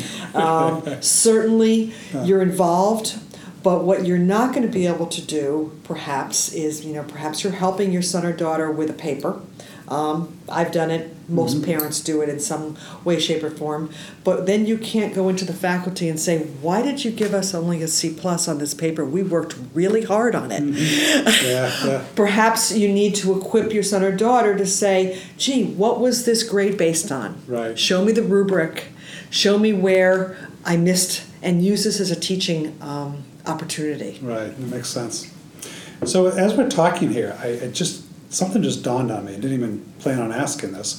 S3: Um, certainly, you're involved, but what you're not going to be able to do, perhaps, is, you know, perhaps you're helping your son or daughter with a paper. Um, I've done it. Most
S1: Mm-hmm.
S3: parents do it in some way, shape, or form. But then you can't go into the faculty and say, "Why did you give us only a C plus on this paper? We worked really hard on it."
S1: Yeah, yeah.
S3: Perhaps you need to equip your son or daughter to say, "Gee, what was this grade based on?
S1: Right.
S3: Show me the rubric. Show me where I missed," and use this as a teaching um, opportunity.
S1: Right, that makes sense. So as we're talking here, I, I just something just dawned on me. I didn't even plan on asking this.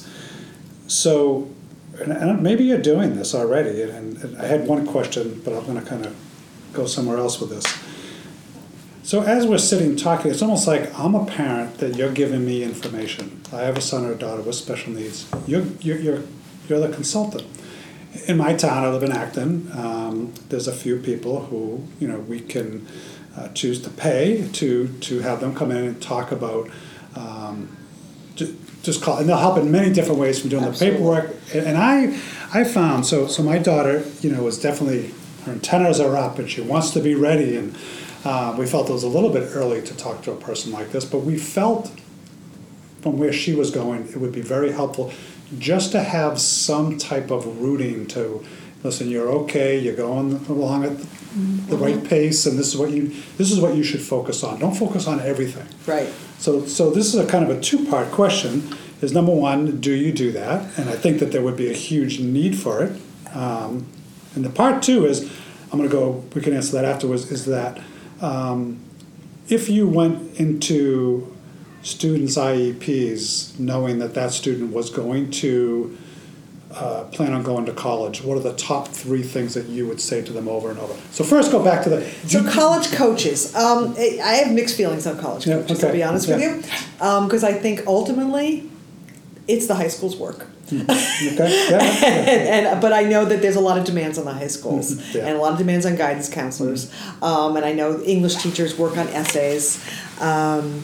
S1: So, and, and maybe you're doing this already, and, and I had one question, but I'm going to kind of go somewhere else with this. So as we're sitting talking, it's almost like I'm a parent that you're giving me information. I have a son or a daughter with special needs. You're you're you're, you're the consultant. In my town, I live in Acton. Um, there's a few people who you know we can uh, choose to pay to to have them come in and talk about. Um, ju- just call, and they'll help in many different ways from doing
S3: Absolutely.
S1: the paperwork. And, and I, I found so so my daughter, you know, is definitely her antennas are up and she wants to be ready. And uh, we felt it was a little bit early to talk to a person like this, but we felt from where she was going, it would be very helpful just to have some type of rooting to listen. You're okay. You're going along at the right pace, and this is what you this is what you should focus on. Don't focus on everything.
S3: Right.
S1: So, so this is a kind of a two-part question. Is number one, do you do that? And I think that there would be a huge need for it. Um, and the part two is, I'm going to go. We can answer that afterwards. Is that um, if you went into students' I E Ps, knowing that that student was going to uh, plan on going to college, what are the top three things that you would say to them over and over? So first, go back to the.
S3: So college coaches, um, I I have mixed feelings on college
S1: Yeah,
S3: coaches,
S1: okay,
S3: to be honest
S1: yeah.
S3: with you, because I think ultimately, it's the high school's work.
S1: Okay. Yeah.
S3: and, and but I know that there's a lot of demands on the high schools
S1: Yeah.
S3: and a lot of demands on guidance counselors, um, and I know English teachers work on essays, um,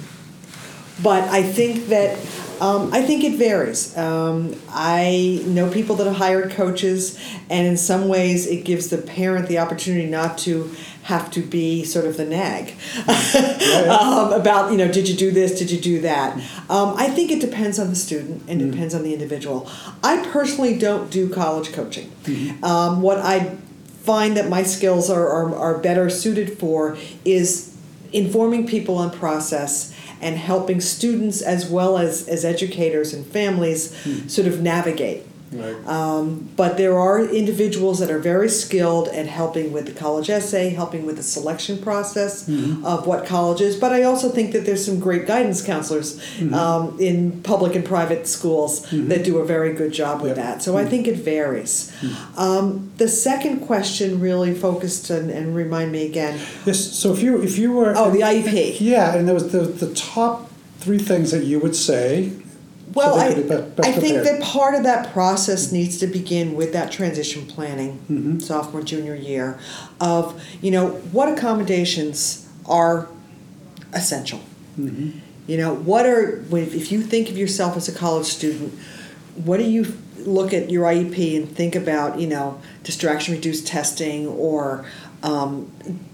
S3: but I think that um, I think it varies. Um, I know people that have hired coaches, and in some ways, it gives the parent the opportunity not to have to be sort of the nag
S1: Yeah, yeah.
S3: um, about, you know, did you do this, did you do that? Um, I think it depends on the student and
S1: Mm-hmm.
S3: depends on the individual. I personally don't do college coaching.
S1: Mm-hmm.
S3: Um, what I find that my skills are, are, are better suited for is informing people on process and helping students as well as, as educators and families sort of navigate.
S1: Right.
S3: Um, but there are individuals that are very skilled at helping with the college essay, helping with the selection process of what college is. But I also think that there's some great guidance counselors um, in public and private schools that do a very good job with
S1: Yeah.
S3: that. So I think it varies. Um, the second question really focused on, and remind me again.
S1: Yes. So if you if you were
S3: Oh, the I E P.
S1: yeah, and there was the the top three things that you would say.
S3: Well,
S1: so they
S3: I,
S1: could be be- best
S3: I think
S1: prepared.
S3: that part of that process needs to begin with that transition planning,
S1: Mm-hmm.
S3: sophomore, junior year, of, you know, what accommodations are essential.
S1: Mm-hmm.
S3: You know, what are, when- if you think of yourself as a college student, what do you look at your I E P and think about, you know, distraction-reduced testing or um,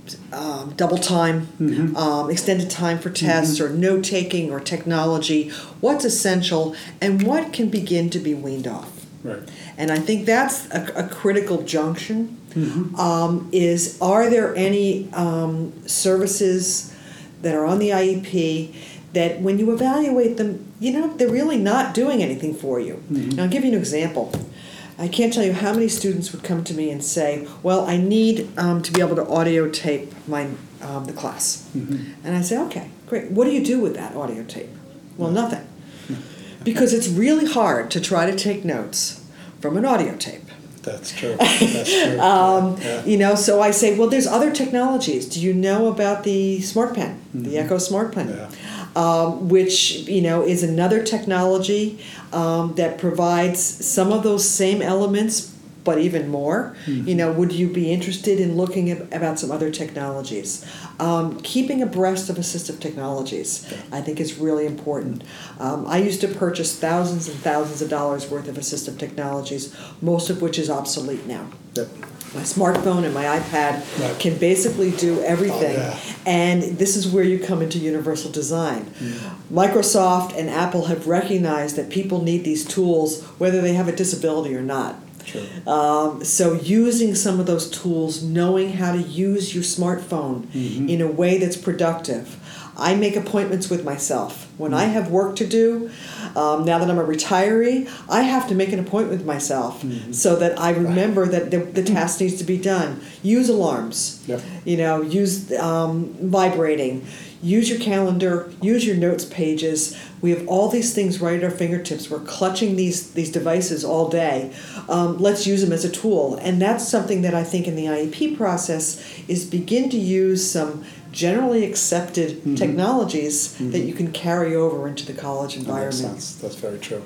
S3: um, double time,
S1: Mm-hmm.
S3: um, extended time for tests, or note taking or technology? What's essential and what can begin to be weaned off?
S1: Right.
S3: And I think that's a, a critical junction.
S1: Mm-hmm.
S3: Um, is are there any um, services that are on the I E P that when you evaluate them, you know, they're really not doing anything for you?
S1: Mm-hmm.
S3: And I'll give you an example. I can't tell you how many students would come to me and say, well, I need um, to be able to audio tape my um, the class.
S1: Mm-hmm.
S3: And I say, okay, great. What do you do with that audio tape? Well, nothing. Because it's really hard to try to take notes from an audio tape.
S1: That's true. That's true.
S3: Um,
S1: yeah.
S3: You know, so I say, well, there's other technologies. Do you know about the Smart Pen, the Echo Smart Pen?
S1: Yeah.
S3: Um, which, you know, is another technology um, that provides some of those same elements, but even more. You know, would you be interested in looking at, about some other technologies? Um, keeping abreast of assistive technologies, I think, is really important. Um, I used to purchase thousands and thousands of dollars worth of assistive technologies, most of which is obsolete now.
S1: Yep.
S3: My smartphone and my iPad
S1: Right.
S3: can basically do everything.
S1: Oh, yeah.
S3: And this is where you come into universal design.
S1: Mm.
S3: Microsoft and Apple have recognized that people need these tools whether they have a disability or not.
S1: True.
S3: Um, so using some of those tools, knowing how to use your smartphone
S1: Mm-hmm.
S3: in a way that's productive. I make appointments with myself. When I have work to do, um, now that I'm a retiree, I have to make an appointment with myself so that I remember that the, the task needs to be done. Use alarms.
S1: Yep.
S3: You know, use um, vibrating. Use your calendar. Use your notes pages. We have all these things right at our fingertips. We're clutching these these devices all day. Um, let's use them as a tool, and that's something that I think in the I E P process is begin to use some generally accepted
S1: Mm-hmm.
S3: technologies that you can carry over into the college
S1: That makes
S3: environment.
S1: sense. That's very true.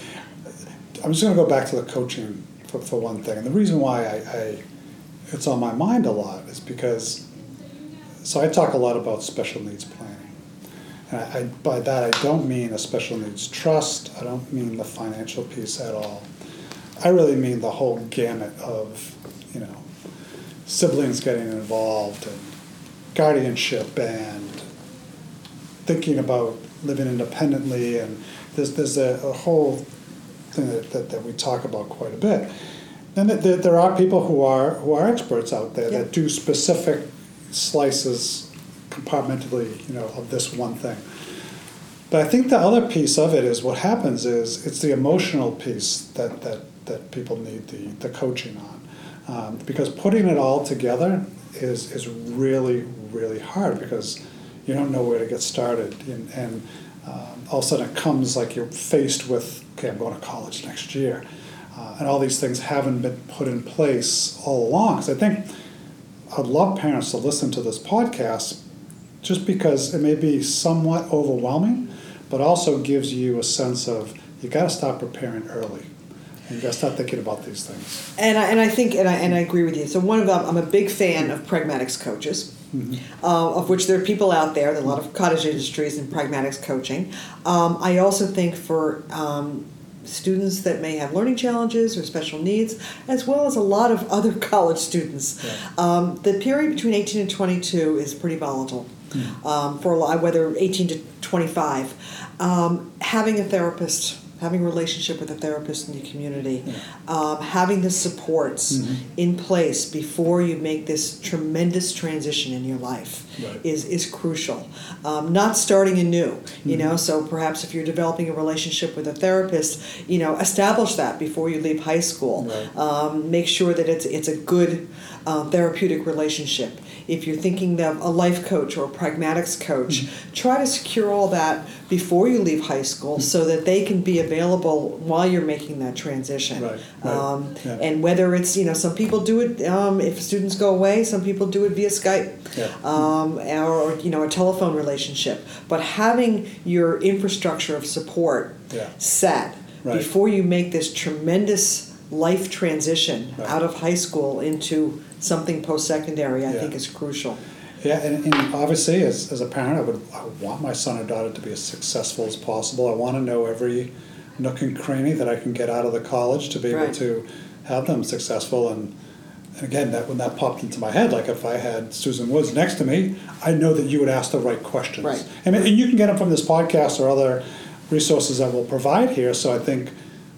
S1: I'm just going to go back to the coaching for, for one thing. And the reason why I, I it's on my mind a lot is because, so I talk a lot about special needs planning. And I, I, by that, I don't mean a special needs trust. I don't mean the financial piece at all. I really mean the whole gamut of, you know, siblings getting involved and guardianship and thinking about living independently, and there's there's a, a whole thing that, that, that we talk about quite a bit. And there, there are people who are who are experts out there
S3: Yeah.
S1: that do specific slices compartmentally, you know, of this one thing. But I think the other piece of it is what happens is it's the emotional piece that that, that people need the, the coaching on, um, because putting it all together is is really really hard because you don't know where to get started, and, and um, all of a sudden it comes like you're faced with, okay, I'm going to college next year. Uh, and all these things haven't been put in place all along. Because I think I'd love parents to listen to this podcast just because it may be somewhat overwhelming, but also gives you a sense of you got to start preparing early. You got to start thinking about these things.
S3: And I, and I think, and I, and I agree with you. So one of them, I'm a big fan of pragmatics coaches, mm-hmm. uh, of which there are people out there, there are a lot of cottage industries in pragmatics coaching. Um, I also think for um, students that may have learning challenges or special needs, as well as a lot of other college students,
S1: yeah.
S3: um, the period between eighteen and twenty-two is pretty volatile. Mm-hmm. Um, for a lot, whether eighteen to twenty-five, um, having a therapist, having a relationship with a therapist in the community, yeah. um, having the supports mm-hmm. in place before you make this tremendous transition in your life right. is is crucial. Um, not starting anew, you mm-hmm. know. So perhaps if you're developing a relationship with a therapist, you know, establish that before you leave high school.
S1: Right.
S3: Um, make sure that it's it's a good um, therapeutic relationship. If you're thinking of a life coach or a pragmatics coach, mm-hmm. try to secure all that before you leave high school mm-hmm. so that they can be available while you're making that transition.
S1: Right, right.
S3: Um,
S1: yeah.
S3: And whether it's, you know, some people do it, um, if students go away, some people do it via Skype
S1: yeah.
S3: um, or, you know, a telephone relationship. But having your infrastructure of support
S1: yeah.
S3: set
S1: right.
S3: before you make this tremendous life transition
S1: right.
S3: out of high school into something post-secondary, I
S1: yeah.
S3: think is crucial.
S1: Yeah, and, and obviously, as, as a parent, I would I would want my son or daughter to be as successful as possible. I want to know every nook and cranny that I can get out of the college to be able
S3: Right.
S1: to have them successful. And, and again, that when that popped into my head, like if I had Susan Woods next to me, I know that you would ask the right questions.
S3: Right.
S1: And, and you can get them from this podcast or other resources that we'll provide here. So I think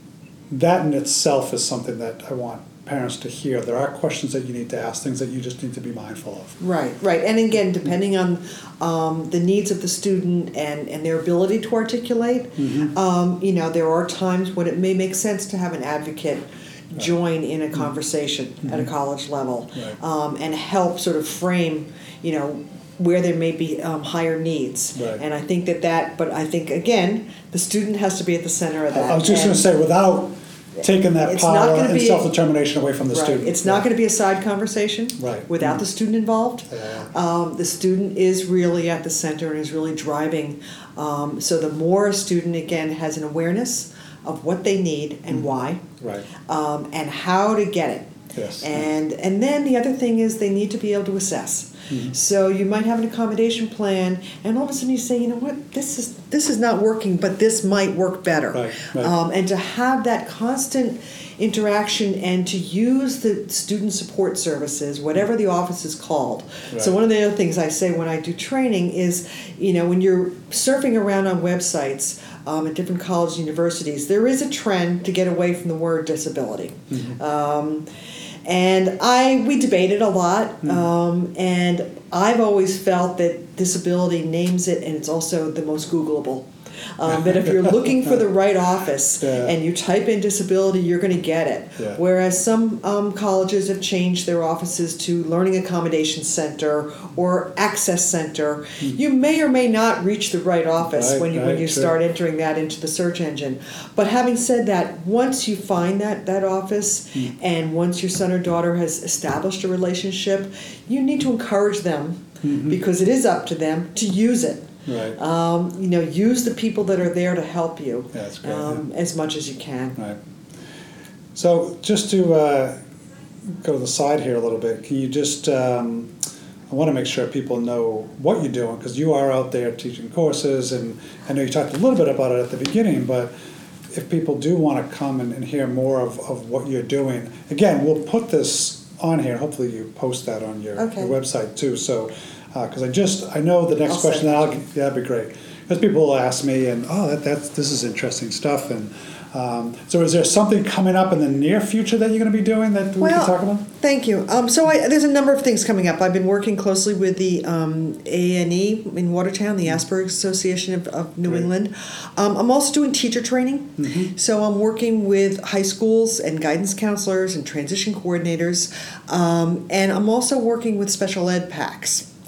S1: that in itself is something that I want parents to hear. There are questions that you need to ask, things that you just need to be mindful of.
S3: Right, right. And again, depending on um, the needs of the student and, and their ability to articulate, mm-hmm. um, you know, there are times when it may make sense to have an advocate join in a conversation mm-hmm. at a college level
S1: right.
S3: um, and help sort of frame, you know, where there may be um, higher needs.
S1: Right.
S3: And I think that that, but I think, again, the student has to be at the center of that.
S1: I was just going to say, without taking that
S3: It's not
S1: power
S3: gonna
S1: and
S3: be-
S1: self-determination away from the
S3: Right.
S1: student.
S3: It's not
S1: Yeah.
S3: going to be a side conversation
S1: Right.
S3: without
S1: Mhm.
S3: the student involved.
S1: Yeah.
S3: Um, the student is really at the center and is really driving. Um, so the more a student, again, has an awareness of what they need and why,
S1: Right.
S3: um, and how to get it.
S1: Yes.
S3: And and then the other thing is they need to be able to assess.
S1: Mhm.
S3: So you might have an accommodation plan, and all of a sudden you say, you know what, this is this is not working, but this might work better.
S1: Right, right.
S3: Um, and to have that constant interaction and to use the student support services, whatever the office is called.
S1: Right.
S3: So one of the other things I say when I do training is, you know, when you're surfing around on websites um, at different colleges and universities, there is a trend to get away from the word disability.
S1: Mm-hmm.
S3: Um, and I we debated a lot,
S1: Mm.
S3: um, and I've always felt that disability names it, and it's also the most Googleable. Um, that if you're looking for the right office
S1: Yeah.
S3: and you type in disability, you're going to get it.
S1: Yeah.
S3: Whereas some um, colleges have changed their offices to Learning Accommodation Center or Access Center. You may or may not reach the right office
S1: Right,
S3: when you when
S1: right,
S3: you
S1: sure.
S3: start entering that into the search engine. But having said that, once you find that that office
S1: Mm.
S3: and once your son or daughter has established a relationship, you need to encourage them
S1: Mhm.
S3: because it is up to them to use it.
S1: Right.
S3: Um, you know, use the people that are there to help you
S1: Yeah, that's great,
S3: um, as much as you can.
S1: Right. So just to uh, go to the side here a little bit, can you just, um, I want to make sure people know what you're doing, because you are out there teaching courses, and I know you talked a little bit about it at the beginning, but if people do want to come and, and hear more of, of what you're doing, again, we'll put this on here, hopefully you post that on your,
S3: Okay.
S1: your website too, so, because I just, I know the next
S3: I'll
S1: question,
S3: send
S1: that
S3: it
S1: I'll,
S3: to you.
S1: yeah, that'd be great. Because people will ask me, and oh, that, that's this is interesting stuff. And um, so, is there something coming up in the near future that you're going to be doing that we can talk about?
S3: Thank you. Um, so I, there's a number of things coming up. I've been working closely with the um, A and E in Watertown, the Asperger's Association of, of New
S1: Great.
S3: England. Um, I'm also doing teacher training.
S1: Mm-hmm.
S3: So I'm working with high schools and guidance counselors and transition coordinators. Um, and I'm also working with special ed PACs.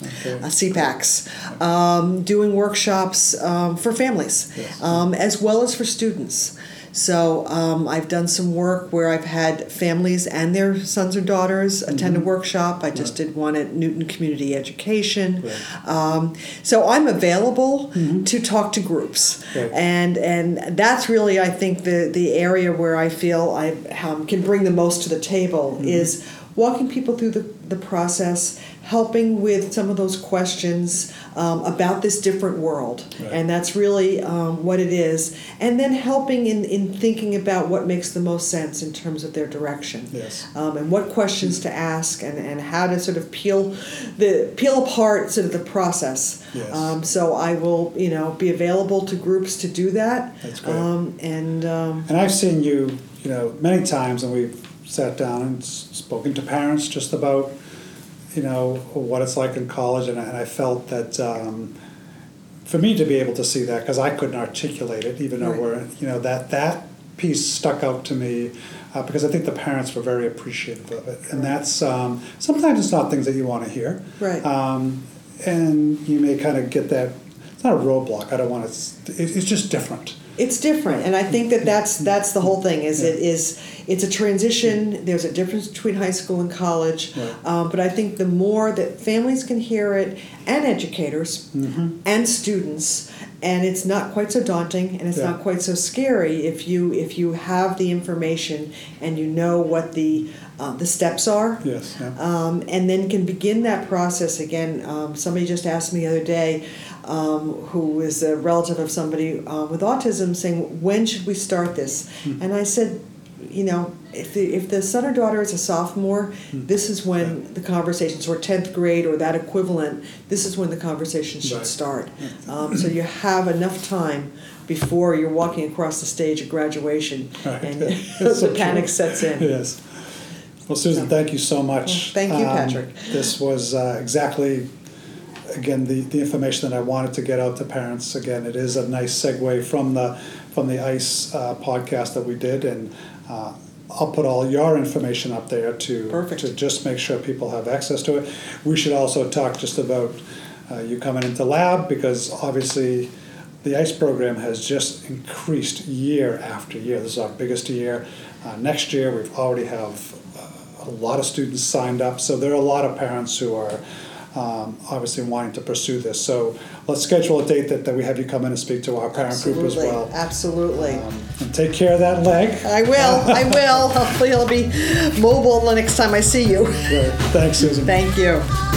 S1: Okay.
S3: uh, C PACs, um, doing workshops um, for families,
S1: Yes.
S3: um, as well as for students. So um, I've done some work where I've had families and their sons or daughters attend a workshop. I just did one at Newton Community Education.
S1: Right.
S3: Um, so I'm available to talk to groups,
S1: Right.
S3: and and that's really, I think, the the area where I feel I um, can bring the most to the table is walking people through the, the process, helping with some of those questions um, about this different world.
S1: Right.
S3: And that's really um, what it is. And then helping in, in thinking about what makes the most sense in terms of their direction.
S1: Yes.
S3: Um, and what questions to ask, and, and how to sort of peel the peel apart sort of the process.
S1: Yes.
S3: Um, so I will, you know, be available to groups to do that.
S1: That's great.
S3: Um, and um,
S1: And I've seen you, you know, many times, and we've sat down and s- spoken to parents just about, you know, what it's like in college, and I, and I felt that um, for me to be able to see that, because I couldn't articulate it, even though
S3: Right.
S1: we're, you know, that that piece stuck out to me uh, because I think the parents were very appreciative of it, and that's um, sometimes it's not things that you want to hear,
S3: Right.
S1: Um, and you may kind of get that. It's not a roadblock. I don't want to. It, it's just different.
S3: It's different, and I think that that's that's the whole thing. Is it is it's a transition. There's a difference between high school and college,
S1: Right.
S3: um, but I think the more that families can hear it, and educators, and students, and it's not quite so daunting, and it's
S1: Yeah.
S3: not quite so scary if you if you have the information and you know what the uh, the steps are.
S1: Yes. Yeah.
S3: Um, and then can begin that process again. Um, somebody just asked me the other day, um, who is a relative of somebody uh, with autism, saying, when should we start this? And I said, you know, if the, if the son or daughter is a sophomore, this is when the conversations, or tenth grade or that equivalent, this is when the conversations should
S1: Right.
S3: start. Um, so you have enough time before you're walking across the stage at graduation,
S1: Right.
S3: and
S1: That's so
S3: the panic
S1: true.
S3: sets in.
S1: Yes. Well, Susan, thank you so much.
S3: Well, thank you,
S1: Um,
S3: Patrick.
S1: This was uh, exactly, again, the, the information that I wanted to get out to parents. Again, it is a nice segue from the from the ICE uh, podcast that we did, and uh, I'll put all your information up there to
S3: Perfect.
S1: to just make sure people have access to it. We should also talk just about uh, you coming into lab, because obviously the ICE program has just increased year after year. This is our biggest year. Uh, next year, we've already have uh, a lot of students signed up, so there are a lot of parents who are um, obviously wanting to pursue this. So let's schedule a date that, that we have you come in and speak to our parent group as
S3: Absolutely,
S1: well.
S3: absolutely.
S1: Um, and take care of that leg.
S3: I will, I will. Hopefully I'll be mobile the next time I see you.
S1: Great. Thanks, Susan.
S3: Thank you.